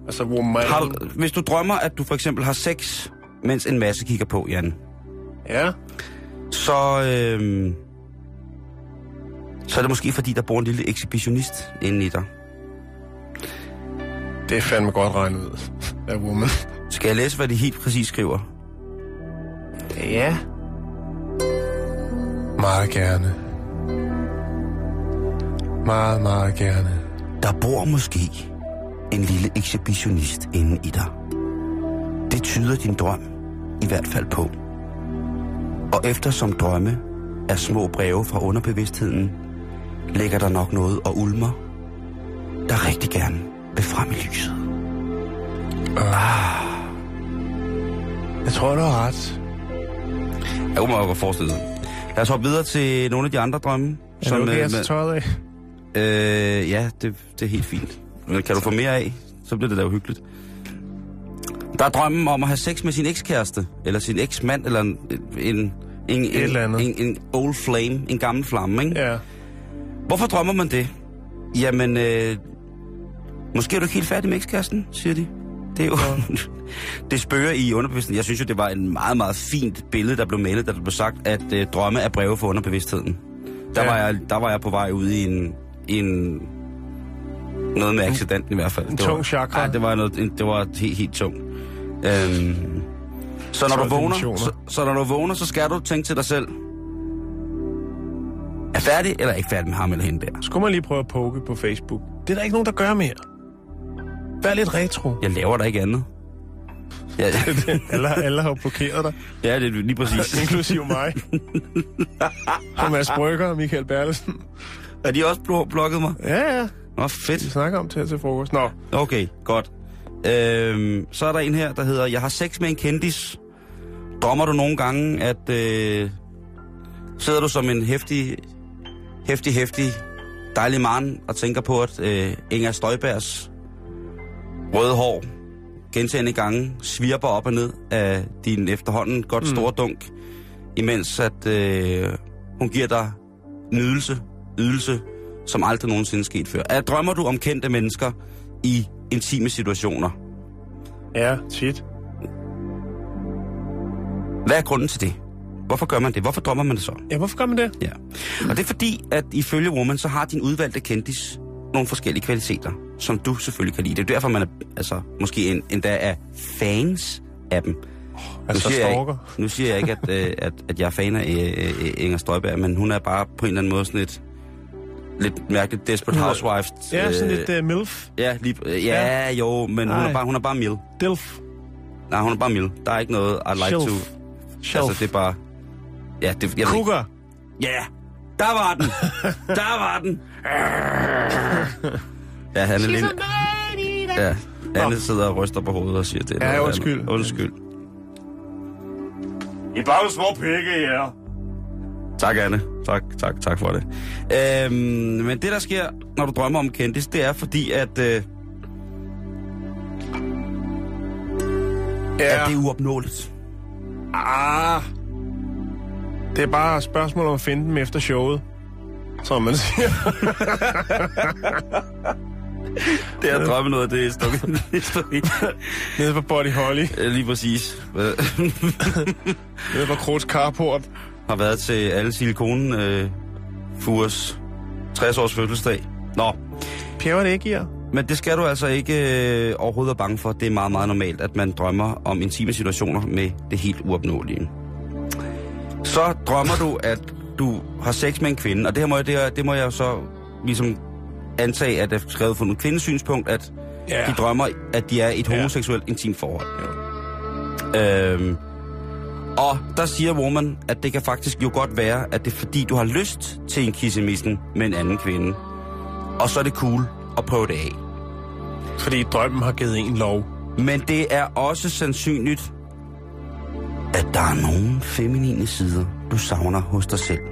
Altså, woman. Har du, hvis du drømmer, at du for eksempel har sex, mens en masse kigger på, Jan. Ja. Så, øh, så er det måske, fordi der bor en lille ekshibitionist inde i dig. Det er fandme godt regnet ud af woman. Skal jeg læse, hvad de helt præcis skriver? Ja. Meget gerne. Meget, meget gerne. Der bor måske en lille ekshibitionist inde i dig. Det tyder din drøm i hvert fald på. Og eftersom drømme er små breve fra underbevidstheden, ligger der nok noget og ulmer, der rigtig gerne vil frem i lyset. Ah. Jeg tror, du har ret. Jeg kunne godt forestille sig. Lad os hoppe videre til nogle af de andre drømme. Er som, det okay, jeg tøjet af? Øh, ja, det, det er helt fint. Men kan du få mere af, så bliver det da uhyggeligt. Der er drømmen om at have sex med sin ekskæreste, eller sin eksmand, eller en, en, en, en, en, en old flame, en gammel flamme, ikke? Ja. Hvorfor drømmer man det? Jamen, øh, måske er du ikke helt færdig med ekskæresten, siger de. Det er jo... det spørger i underbevidstheden. Jeg synes jo, det var en meget, meget fint billede, der blev malet, da der blev sagt, at øh, drømme er breve for underbevidstheden. Der, ja. var jeg, der var jeg på vej ud i en... en noget med accidenten i hvert fald. En det tung var, chakra. Ja, det var, noget, det var helt, helt tung. Øhm, så, når du vågner, så, så når du vågner, så skal du tænke til dig selv, er færdig eller ikke færdig med ham eller hende der? Skulle man lige prøve at poke på Facebook? Det er der ikke nogen, der gør mere. Vær lidt retro. Jeg laver der ikke andet. Ja. alle, alle har blokeret dig. Ja, det er lige præcis. Inklusive mig. Thomas Brygger og Michael Berlesen. Er de også bl- blokket mig? Ja, ja. Nå, fedt. Vi snakker om til til frokost. Nå. Okay, godt. Øhm, så er der en her, der hedder, jeg har sex med en kendis. Drømmer du nogle gange, at øh, sidder du som en hæftig, hæftig, hæftig, dejlig mand og tænker på, at øh, Inger Støjbergs røde hår gentagne gange svirper op og ned af din efterhånden godt store mm. dunk, imens at øh, hun giver dig nydelse, ydelse, som aldrig nogensinde sket før. Er, drømmer du om kendte mennesker i intime situationer? Ja, tit. Hvad er grunden til det? Hvorfor gør man det? Hvorfor drømmer man det så? Ja, hvorfor gør man det? Ja. Og det er fordi, at ifølge Woman, så har din udvalgte kendis nogle forskellige kvaliteter, som du selvfølgelig kan lide. Det er derfor, man er, altså, måske en, endda er fans af dem. Oh, altså nu, siger jeg, nu siger jeg ikke, at, øh, at, at jeg er fan af øh, Inger Støjberg, men hun er bare på en eller anden måde sådan et lidt mærkeligt Desperate Housewives. Ja, sådan lidt uh, milf. Ja, lige, øh, ja, ja, jo, men hun er, bare, hun er bare mild. Dilf. Nej, hun er bare mild. Der er ikke noget, I'd like Shelf. to... Shelf. Altså, det er bare... Ja, det, jeg Cougar. Ja, yeah, der var den. Der var den. Ja, han er lidt... Ja, Anne sidder og ryster på hovedet og siger det. Ja, undskyld. Undskyld. I er bare små pikke, ja. Tak, Anne. Tak, tak, tak for det. Øhm, men det, der sker, når du drømmer om kendis, det er fordi, at... Øh, ja. At det er uopnåeligt. Ah... Det er bare et spørgsmål om at finde dem efter showet, som man siger. Det er at drømme noget, det er stukket. Nede på Body Holly. Lige præcis. Nede på Krogs Carport. Har været til alle silikonen øh, Furs tres års fødselsdag. Nå. Pjæver det ikke i jer? Men det skal du altså ikke øh, overhovedet være bange for. Det er meget, meget normalt, at man drømmer om intime situationer med det helt uopnåelige. Så drømmer du, at du har sex med en kvinde, og det her må jeg, det, her, det må jeg så ligesom antage, at det er skrevet fra en kvindesynspunkt, at yeah. de drømmer, at de er i et yeah. homoseksuelt intimt forhold. Yeah. Øhm, og der siger Woman, at det kan faktisk jo godt være, at det er fordi, du har lyst til en kissemissen med en anden kvinde. Og så er det cool at prøve det af. Fordi drømmen har givet en lov. Men det er også sandsynligt, at der er nogle feminine sider, du savner hos dig selv.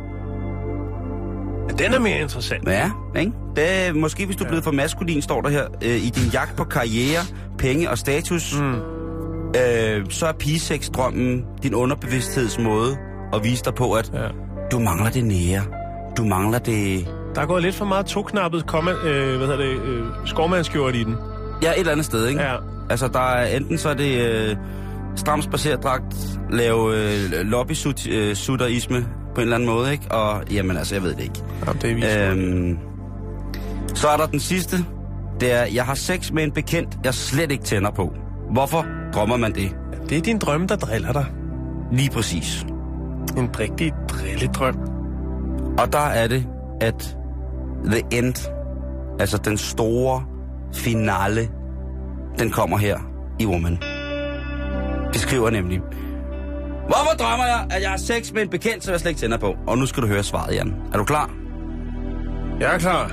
Ja, den er mere interessant. Ja, ikke? Det er, måske hvis du er blevet for maskulin, står der her, øh, i din jagt på karriere, penge og status, mm. øh, så er pigesex-drømmen din underbevidsthedsmåde at vise dig på, at ja. du mangler det nære. Du mangler det... Der er gået lidt for meget toknappet komma, øh, hvad hedder det, øh, skovmandskjort i den. Ja, et eller andet sted, ikke? Ja. Altså, der er enten så er det øh, stram spacerdragt, lave øh, lobby-sutterisme på en eller anden måde, ikke? Og jamen altså, jeg ved det ikke. Jamen, det er øhm, så er der den sidste. Det er, jeg har sex med en bekendt, jeg slet ikke tænder på. Hvorfor drømmer man det? Det er din drøm, der driller dig. Lige præcis. En rigtig drilledrøm. Og der er det, at the end, altså den store finale, den kommer her i Woman. Det skriver nemlig, hvorfor drømmer jeg, at jeg har sex med en bekendt, som jeg slet ikke tænder på? Og nu skal du høre svaret, Jan. Er du klar? Jeg er klar.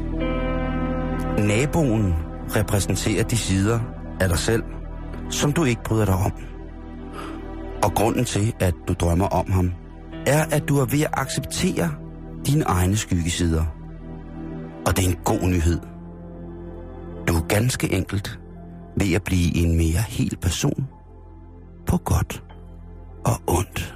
Naboen repræsenterer de sider af dig selv, som du ikke bryder dig om. Og grunden til, at du drømmer om ham, er, at du er ved at acceptere dine egne skyggesider. Og det er en god nyhed. Du er ganske enkelt ved at blive en mere hel person på godt og ondt.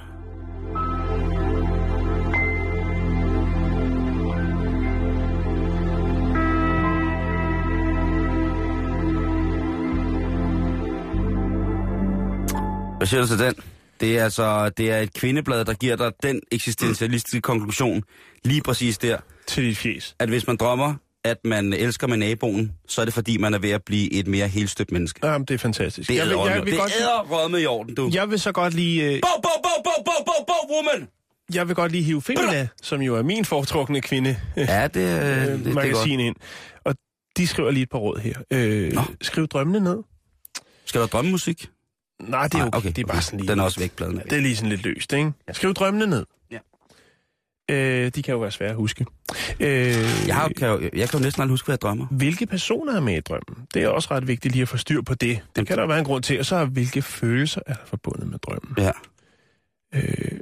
Hvad siger du til den? Det er altså det er et kvindeblad, der giver dig den eksistentialistiske konklusion lige præcis der. Til dit fjes. At hvis man drømmer, at man elsker med naboen, så er det fordi, man er ved at blive et mere helstøbt menneske. Jamen, det er fantastisk. Det er godt... æderrødme i orden, du. Jeg vil så godt lige... Uh... Bo, bo, bo, bo, bo, bo, bo, woman! Jeg vil godt lige hive Femina, som jo er min foretrukne kvinde, ja, det, øh, det, det magasin ind. Og de skriver lige et par råd her. Øh, skriv drømmene ned. Skal der drømmemusik? Nej, det er okay. okay. Det er bare sådan lige... Den er også væk, bladen. Det er lige sådan lidt løst, ikke? Skriv drømmene ned. Ja. Øh, de kan jo være svære at huske. Øh, jeg, har, kan jo, jeg kan jo næsten aldrig huske, hvad jeg drømmer. Hvilke personer er med i drømmen? Det er også ret vigtigt lige at få styr på det. Det kan der være en grund til. Og så hvilke følelser er der forbundet med drømmen? Ja. Øh,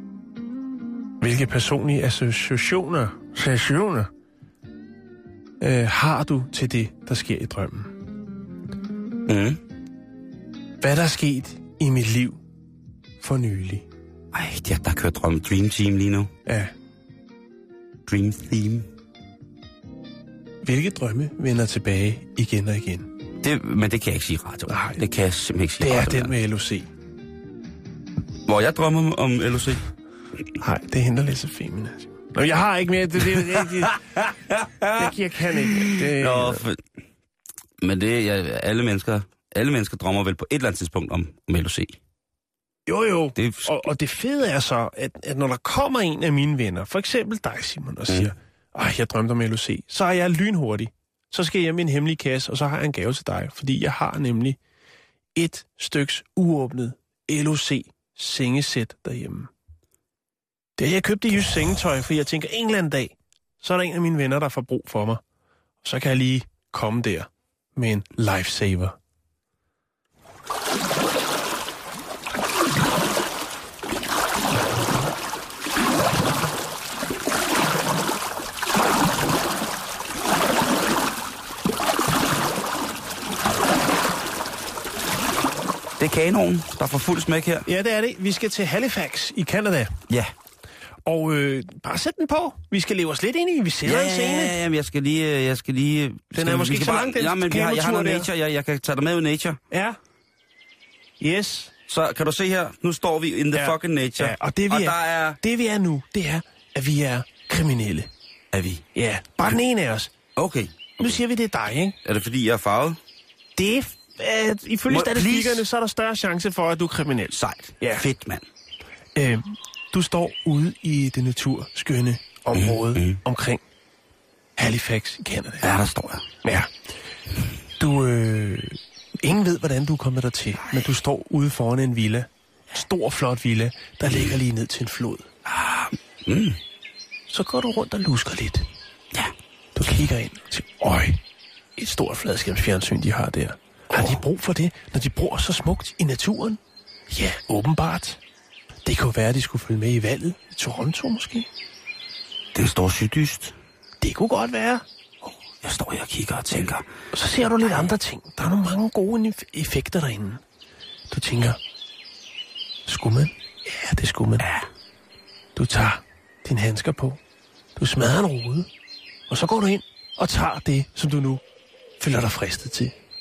hvilke personlige associationer, associationer øh, har du til det, der sker i drømmen? Mm. Hvad der er sket i mit liv for nylig? Ej, der, der kører drømme Dream Team lige nu. Ja. Dream Theme. Hvilke drømme vender tilbage igen og igen? Det, men det kan jeg ikke sige radio. Nej. Det kan jeg simpelthen ikke sige det radio. Det er den med L O C. Hvor jeg drømmer om L O C? Nej, det henter lidt så Femina. Nå, jeg har ikke mere. Det, det, det, det, det, det jeg kan ikke. Det, Nå, for, men det er alle mennesker... Alle mennesker drømmer vel på et eller andet tidspunkt om, om L O C. Jo, jo. Det... Og, og det fede er så, at, at når der kommer en af mine venner, for eksempel dig, Simon, og siger, mm. ej, jeg drømte om L O C, så er jeg lynhurtig. Så skal jeg hjem i en hemmelig kasse, og så har jeg en gave til dig, fordi jeg har nemlig et styks uåbnet L O C-sengesæt derhjemme. Det har jeg købt i Jysk Sengetøj, for jeg tænker, en eller anden dag, så er der en af mine venner, der får brug for mig. Og så kan jeg lige komme der med en lifesaver. Det er kanonen, der får fuld smæk her. Ja, det er det. Vi skal til Halifax i Canada. Ja. Og øh, bare sæt den på. Vi skal leve os lidt ind i. Vi sætter ja, en scene. Ja, ja, jeg skal lige... Jeg skal lige den skal, er måske ikke så langt, den ja, men vi har, jeg har noget nature. Jeg, jeg kan tage dig med ud nature. Ja. Yes. Så kan du se her, nu står vi in the ja. fucking nature. Ja, og det vi, og er, der er... det vi er nu, det er, at vi er kriminelle. Er vi? Ja, bare den ene af os. Okay. okay. Nu siger vi, det er dig, ikke? Er det fordi, jeg er farvet? Det er... Uh, ifølge Må, statistikkerne, så er der større chance for, at du er kriminel. Sejt. Ja. Fedt, mand. Uh, du står ude i det naturskønne område mm, mm. omkring Halifax i Canada. Ja, der står jeg. Ja. Du... Øh, ingen ved, hvordan du er kommet der til, men du står ude foran en villa. Stor, flot villa, der ligger lige ned til en flod. Mm. Så går du rundt og lusker lidt. Ja. Du kigger ind til, øj, et stort fladskærmsfjernsyn, de har der. Har de brug for det, når de bor så smukt i naturen? Ja, åbenbart. Det kunne være, at de skulle følge med i valget i Toronto måske. Den står syddyst. Det kunne godt være. Oh, jeg står her og kigger og tænker. Og så ser du lidt andre ting. Der er nogle mange gode effekter derinde. Du tænker, skulle man? Ja, det skulle man. Ja. Du tager dine handsker på. Du smadrer en rude. Og så går du ind og tager det, som du nu føler dig fristet til.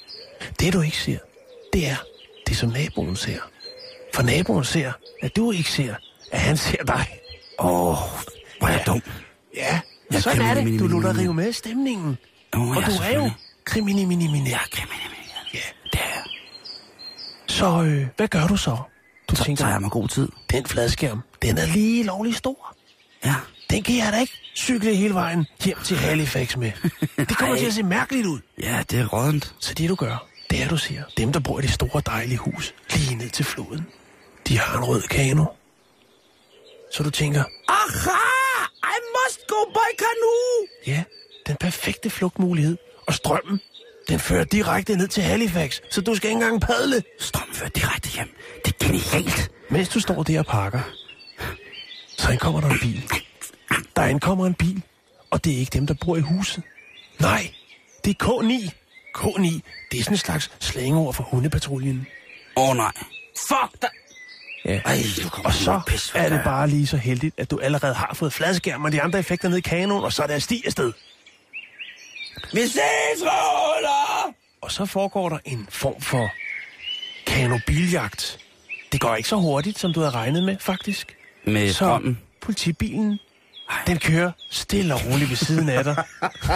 Det du ikke ser, det er det, som naboen ser. For naboen ser, at du ikke ser, at han ser dig. Åh, oh, hvor er jeg ja. dum. Ja, jeg sådan er det. Du lukker lukker rive med stemningen. Oh, og ja, du er jo kriminiminiminær. Ja, kriminiminiminær. Ja, det er jeg. Så øh, hvad gør du så? Du så tænker, tager jeg mig god tid. Den fladskærm, den er lige lovlig stor. Ja. Den kan jeg da ikke cykle hele vejen hjem til Halifax med. Det kommer til at se mærkeligt ud. Ja, det er rådent. Så det du gør, det er du siger, dem der bor i det store dejlige hus lige ned til floden, de har en rød kano. Så du tænker, aha, I must go by canoe. Ja, den perfekte flugtmulighed. Og strømmen, den fører direkte ned til Halifax, så du skal ikke engang padle. Strømmen fører direkte hjem. Det er genialt. Mens du står der og pakker, så indkommer der en bil. Der indkommer en bil, og det er ikke dem, der bor i huset. Nej, det er K ni. K ni, det er sådan en slags slængeord for hundepatruljen. Åh oh, nej. Fuck da. Ja. Ej, og så pis, er det bare lige så heldigt, at du allerede har fået fladskærm og de andre effekter ned i kanonen, og så er der sti afsted. Vi ses, Roller! Og så foregår der en form for kanobiljagt. Det går ikke så hurtigt, som du havde regnet med, faktisk. Med strømmen? Så politibilen, den kører stille og roligt ved siden af dig.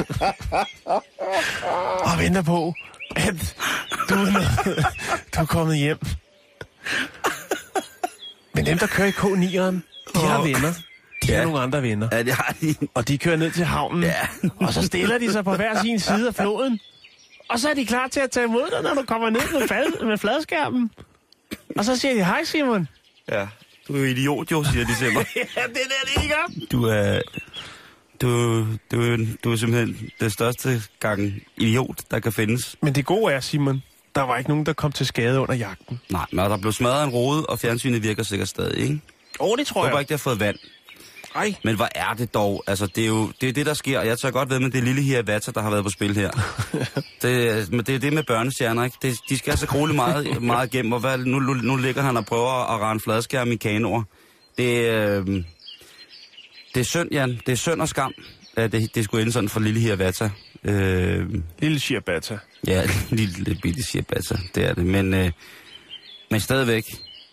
Og venter på, at du er, nede, du er kommet hjem. Men dem, der kører i K ni'eren, de oh. har venner. De ja. har nogle andre venner. Ja, det har de. Og de kører ned til havnen. Ja. Og så stiller de sig på hver sin side af floden. Og så er de klar til at tage imod dig, når du kommer ned med, fad, med fladskærmen. Og så siger de, hej Simon. Ja, du er jo idiot jo, siger de til mig. Ja, det er det, ikke om. Du er... Du, du, du er simpelthen det største gang idiot, der kan findes. Men det gode er, Simon, der var ikke nogen, der kom til skade under jagten. Nej, men der blev smadret en rode, og fjernsynet virker sikkert stadig, ikke? Åh, oh, det tror jeg. Jeg håber ikke, det har fået vand. Ej. Men hvad er det dog? Altså, det er jo det, er det der sker. Jeg tager godt ved med det lille Hiawatha, der har været på spil her. det, men det er det med børnestjerner, ikke? Det, de skal altså grueligt meget, meget igennem, og hvad, nu, nu ligger han og prøver at rende fladskærm i kanoer. Det, øh, det er synd, Jan. Det er synd og skam, at det, det skulle ende sådan for lille Hiawatha. Øh, lille Hiawatha. Ja, lille, lille bitte Hiawatha, det er det. Men, øh, men stadigvæk...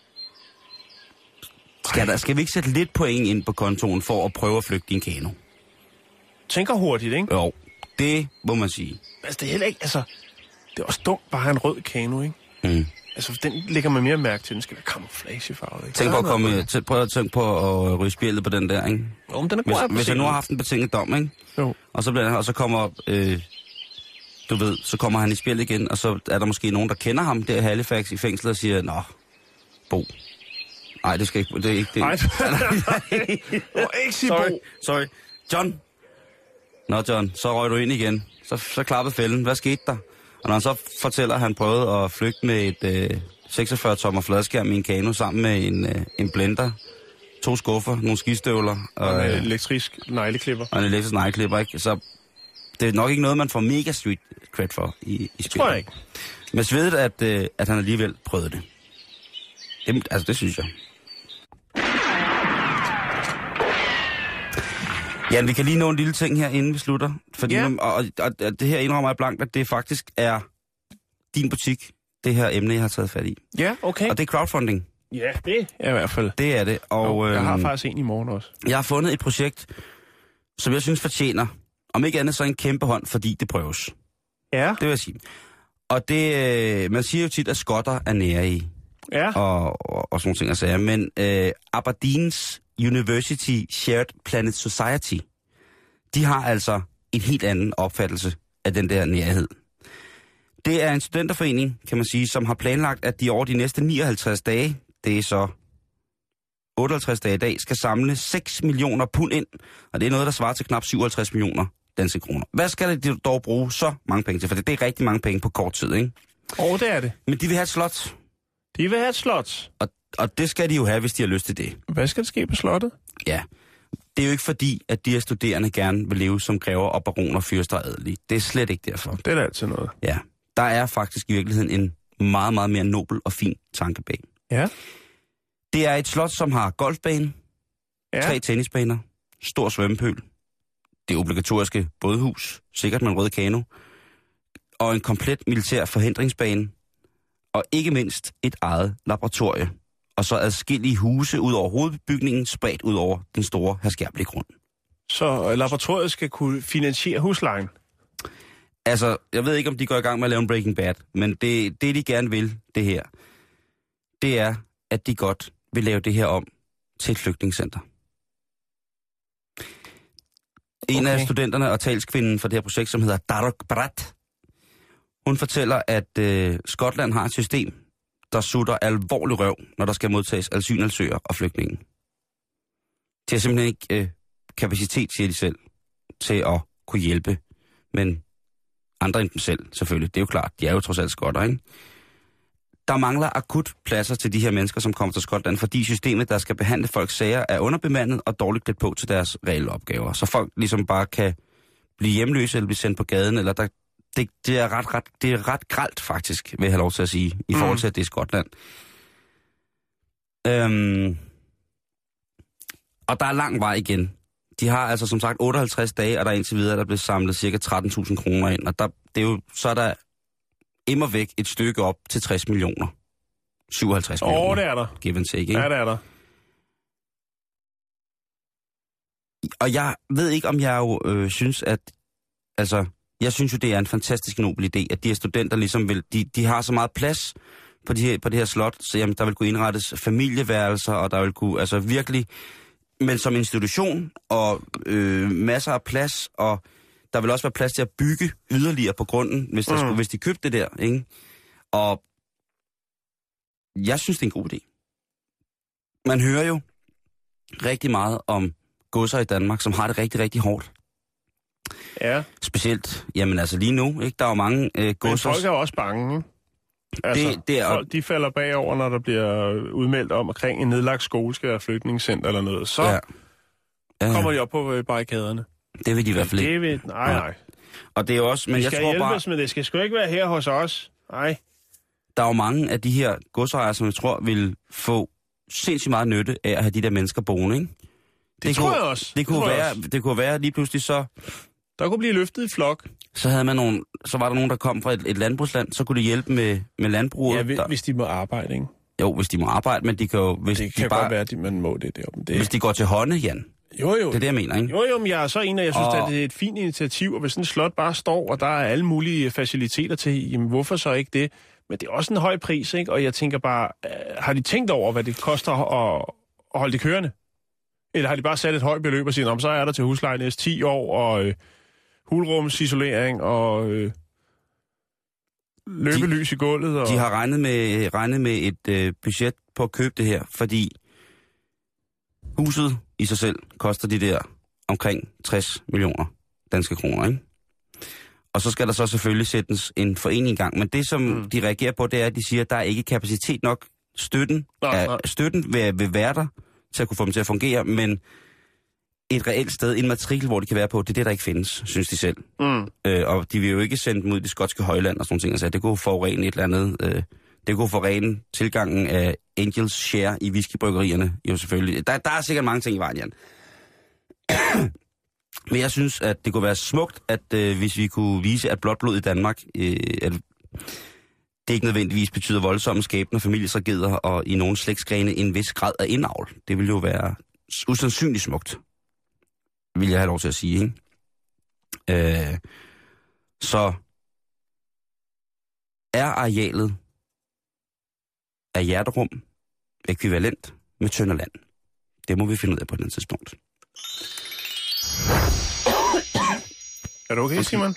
Skal, der, skal vi ikke sætte lidt point ind på kontoen for at prøve at flygte din kano? Tænker hurtigt, ikke? Jo, det må man sige. Altså, det er heller ikke, altså... Det er også dumt bare at have en rød kano, ikke? Mm. Altså, den lægger man mere mærke til. Den skal være camouflagefarvet, ikke? Tænk på at komme... Tæ, prøv at tænke på at ryge spjældet på den der, ikke? Jo, men den er god. Hvis, hvis jeg nu har haft en betinget dom, ikke? Jo. Og så, bliver, og så kommer... Øh, du ved, så kommer han i spjæld igen, og så er der måske nogen, der kender ham der i Halifax i fængslet og siger, nå, Bo... Nej, det skal ikke... Det er ikke det. Nej, ikke sige Sorry, sorry. John. Nå, John, så røg du ind igen. Så, så klappede fælden. Hvad skete der? Og når han så fortæller, at han prøvede at flygte med et øh, seksogfyrre tommer fladskærm i en kano sammen med en, øh, en blender, to skuffer, nogle skistøvler. Og, og en elektrisk negleklipper. Og en elektrisk negleklipper, ikke? Så det er nok ikke noget, man får mega street cred for i, i spillet. Tror jeg ikke. Men svedet, at, øh, at han alligevel prøvede det. det. Altså, det synes jeg. Ja, vi kan lige nå en lille ting her, inden vi slutter. Fordi, ja. og, og, og det her indrømmer jeg blankt, at det faktisk er din butik, det her emne, jeg har taget fat i. Ja, okay. Og det er crowdfunding. Ja, det er i hvert fald. Det er det. Og, jo, jeg har øhm, faktisk en i morgen også. Jeg har fundet et projekt, som jeg synes fortjener, om ikke andet så en kæmpe hånd, fordi det prøves. Ja. Det vil jeg sige. Og det, man siger jo tit, at skotter er nære i. Ja. Og, og, og sådan nogle ting at sige. Men øh, Aberdeens University Shared Planet Society, de har altså en helt anden opfattelse af den der nærhed. Det er en studenterforening, kan man sige, som har planlagt, at de over de næste nioghalvtreds dage, det er så otteoghalvtreds dage i dag, skal samle seks millioner pund ind, og det er noget, der svarer til knap syvoghalvtreds millioner danske kroner. Hvad skal de dog bruge så mange penge til? For det er rigtig mange penge på kort tid, ikke? Åh, det er det. Men de vil have et slot. De vil have et slot. Og, og det skal de jo have, hvis de har lyst til det. Hvad skal der ske på slottet? Ja. Det er jo ikke fordi, at de her studerende gerne vil leve som grever og baroner, fyrster og adelige. Det er slet ikke derfor. Det er da altid noget. Ja. Der er faktisk i virkeligheden en meget, meget mere nobel og fin tanke bag. Ja. Det er et slot, som har golfbane, ja. tre tennisbaner, stor svømmepøl, det obligatoriske bådhus, sikkert med en rød kano, og en komplet militær forhindringsbane, og ikke mindst et eget laboratorie, og så adskillige huse ud over hovedbygningen, spredt ud over den store herskærbelige grund. Så laboratoriet skal kunne finansiere huslejen? Altså, jeg ved ikke, om de går i gang med at lave en Breaking Bad, men det, det de gerne vil, det her, det er, at de godt vil lave det her om til et flygtningscenter. En okay. af studenterne og talskvinden for det her projekt, som hedder Darok Brat, hun fortæller, at øh, Skotland har et system, der sutter alvorlig røv, når der skal modtages asylansøgere og flygtninge. De har simpelthen ikke øh, kapacitet, siger de selv, til at kunne hjælpe, men andre end dem selv, selvfølgelig. Det er jo klart, de er jo trods alt skotter, ikke? Der mangler akut pladser til de her mennesker, som kommer til Skotland, fordi systemet, der skal behandle folks sager, er underbemandet og dårligt klædt på til deres reelle opgaver. Så folk ligesom bare kan blive hjemløse eller blive sendt på gaden, eller der, det, det, er ret, ret, det er ret grelt faktisk, vil jeg have lov til at sige, i forhold til, at det er Skotland. Øhm, og der er lang vej igen. De har altså som sagt otteoghalvtreds dage, og der er indtil videre, der er blevet samlet cirka tretten tusind kroner ind, og der, det er jo, så er der immer væk et stykke op til tres millioner. syvoghalvtreds millioner. Åh, det er der. Give and take, ikke? Ja, det er der. Og jeg ved ikke, om jeg jo øh, synes, at... Altså, jeg synes jo, det er en fantastisk nobel idé, at de her studenter ligesom vil... De, de har så meget plads på, de her, på det her slot, så jamen, der vil kunne indrettes familieværelser, og der vil kunne... Altså virkelig... Men som institution, og øh, masser af plads, og... Der vil også være plads til at bygge yderligere på grunden, hvis, der mm. skulle, hvis de købte det der, ikke? Og jeg synes, det er en god idé. Man hører jo rigtig meget om godser i Danmark, som har det rigtig, rigtig hårdt. Ja. Specielt, jamen altså lige nu, ikke? Der er jo mange øh, godser... Men folk er jo også bange, ikke? Altså, det, det er... folk, de falder bagover, når der bliver udmeldt om, omkring en nedlagt skole skal være flygtningscenter eller noget. Så ja. Ja. kommer de op på barrikaderne. Det vil de i hvert fald ikke. Det vil... Nej, nej. Og det er også... Men vi jeg skal tror hjælpes bare, med det. skal sgu ikke være her hos os. Nej. Der er jo mange af de her godsejere, som jeg tror vil få sindssygt meget nytte af at have de der mennesker boende, ikke? Det, det tror kunne, jeg også. Det, det, kunne være, det kunne være lige pludselig så... Der kunne blive løftet i flok. Så havde man nogen, så var der nogen, der kom fra et, et landbrugsland, så kunne de hjælpe med, med landbruget. Ja, hvis, der... hvis de må arbejde, ikke? Jo, hvis de må arbejde, men de kan jo... Hvis det de kan bare... godt være, at man må det der. Det... Hvis de går til hånde, Jan. Jo, jo. Det er det, jeg mener, ikke? Jo, jo, men jeg er så en af, jeg synes, og... at det er et fint initiativ, og hvis sådan et slot bare står, og der er alle mulige faciliteter til, jamen hvorfor så ikke det? Men det er også en høj pris, ikke? Og jeg tænker bare, øh, har de tænkt over, hvad det koster at, at holde det kørende? Eller har de bare sat et højt beløb og siger, så er der til husleje næste ti år, og øh, hulrumsisolering, og øh, løbelys de, i gulvet? Og... De har regnet med, regnet med et øh, budget på at købe det her, fordi huset i sig selv koster de der omkring tres millioner danske kroner, ikke? Og så skal der så selvfølgelig sættes en forening i gang. Men det, som mm. de reagerer på, det er, at de siger, at der er ikke kapacitet nok. Støtten, nej, nej. Er, støtten vil, vil være der til at kunne få dem til at fungere, men et reelt sted, en matrikel, hvor de kan være på, det er det, der ikke findes, synes de selv. Mm. Øh, og de vil jo ikke sende dem ud i det skotske højland og sådan nogle ting. Altså, det kunne forurene et eller andet... Øh, det kunne forurene tilgangen af Angels share i whiskybryggerierne. Jo, selvfølgelig. Der, der er sikkert mange ting i vejen, Jan. Men jeg synes, at det kunne være smukt, at øh, hvis vi kunne vise, at blåt blod i Danmark, øh, at det ikke nødvendigvis betyder voldsomme skæbner, familietragedier og i nogle slægtsgrene en vis grad af indavl. Det ville jo være usandsynligt smukt, vil jeg have lov til at sige, ikke? Øh, så er arealet af Hjerterum ækvivalent med Tønderland. Det må vi finde ud af på et andet tidspunkt. Er du okay, okay. Simon?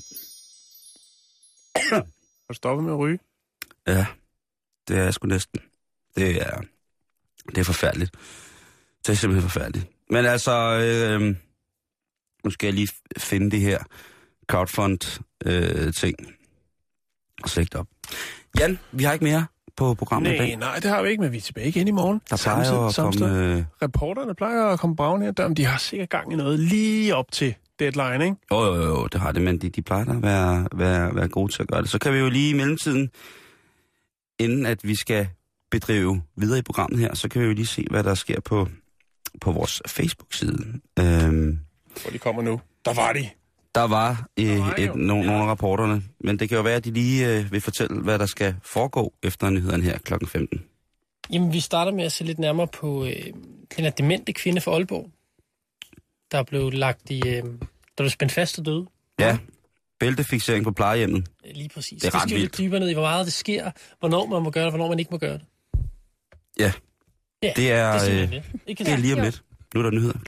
Har du stoppet med at ryge? Ja, det er jeg sgu næsten. Det er, det er forfærdeligt. Det er simpelthen forfærdeligt. Men altså, øh, nu skal jeg lige finde det her crowdfund-ting øh, og slægte op. Jan, vi har ikke mere på programmet nej, i dag. Nej, det har vi ikke, men vi er tilbage igen i morgen. Der plejer jo at komme... Øh... Reporterne plejer at komme braven her, der, de har sikkert gang i noget lige op til deadline, ikke? Jo, jo, jo, det har det, men de, de plejer at være, være, være gode til at gøre det. Så kan vi jo lige i mellemtiden, inden at vi skal bedrive videre i programmet her, så kan vi jo lige se, hvad der sker på, på vores Facebook-side. Øhm... Hvor de kommer nu. Der var de. Der var øh, et, no, nogle af rapporterne, men det kan jo være, at de lige øh, vil fortælle, hvad der skal foregå efter nyhederne her klokken femten. Jamen, vi starter med at se lidt nærmere på øh, den her demente kvinde fra Aalborg, der blev lagt i, øh, der blev spændt fast og døde. Ja, bæltefiksering på plejehjemmet. Lige præcis. Det er ret vi skal vildt. lidt dybere ned i, hvor meget det sker, hvornår man må gøre det, hvornår man ikke må gøre det. Ja, Ja, det er, det er, øh, det. Ikke det er lige om lidt. Nu er der nyheder.